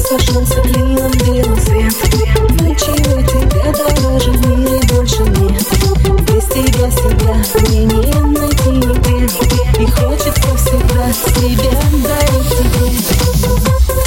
сошелся клином белый свет. Ничего тебя дороже в мире больше нет. Без тебя себя мне не найти нигде. И хочется всегда себя дарить тебе.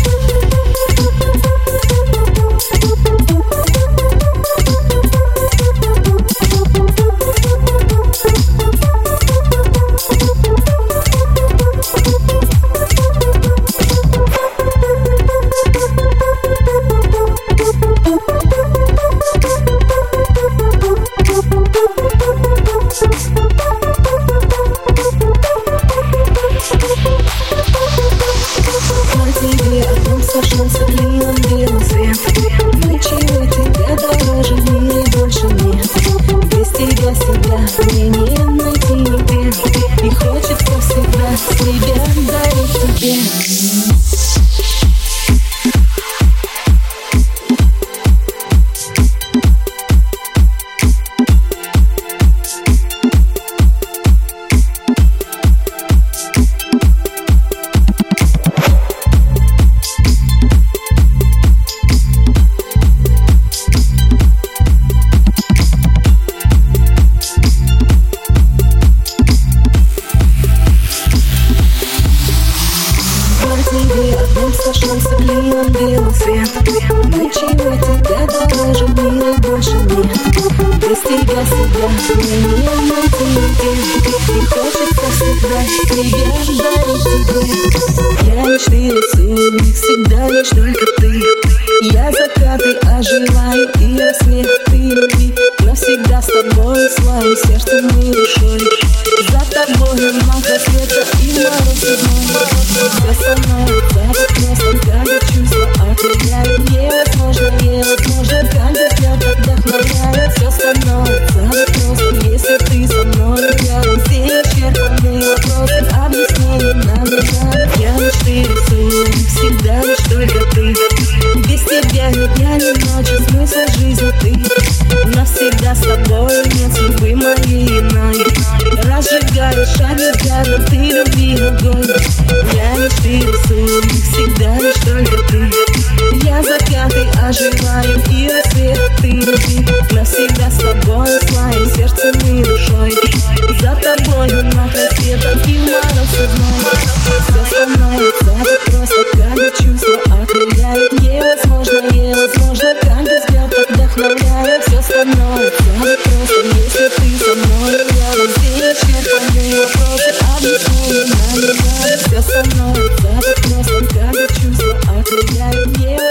Сошелся клином белый свет. Ничего тебя дороже в мире больше нет. Без тебя себя мне не найти нигде. И хочется всегда себя дарить тебе. Сошелся клином белый свет. Ничего тебя дороже в мире больше нет. Без тебя себя мне не найти нигде. И хочется всегда себя дарить тебе. Я мечты рисую, их всегда лишь только ты. Я закаты оживаю и рассветы любви. Навсегда с тобой, своим сердцем и душой. За тобой много света и мороз зимой. Все со мной, запах места, когда чувства окрыляют. Невозможно, когда взгляд вдохновляет. Все со мной, запах просто, если ты со мной рядом. Все исчерпанные вопросы, объяснений нам не надо. Я мечты рисую, всегда лишь только ты. Без тебя ни дня, ни ночи, смысл жизни ты. Навсегда с тобой нет судьбы моей иной. Разжигаешь огонь, ты любви огонь. Я мечты рисую, всегда лишь только ты. Я закаты оживаю и рассветы любви. Навсегда с тобой, своим сердцем и душой. За тобой на рассветом и мороз зимой. Все со мной, запах просто, когда чувства окрыляют. Невозможно, когда взгляд вдохновляет. Все со мной, запах просто, если ты со мной рядом. Все исчерпанные вопросы, объяснений нам не надо. Все со мной, запах просто, когда чувства окрыляют.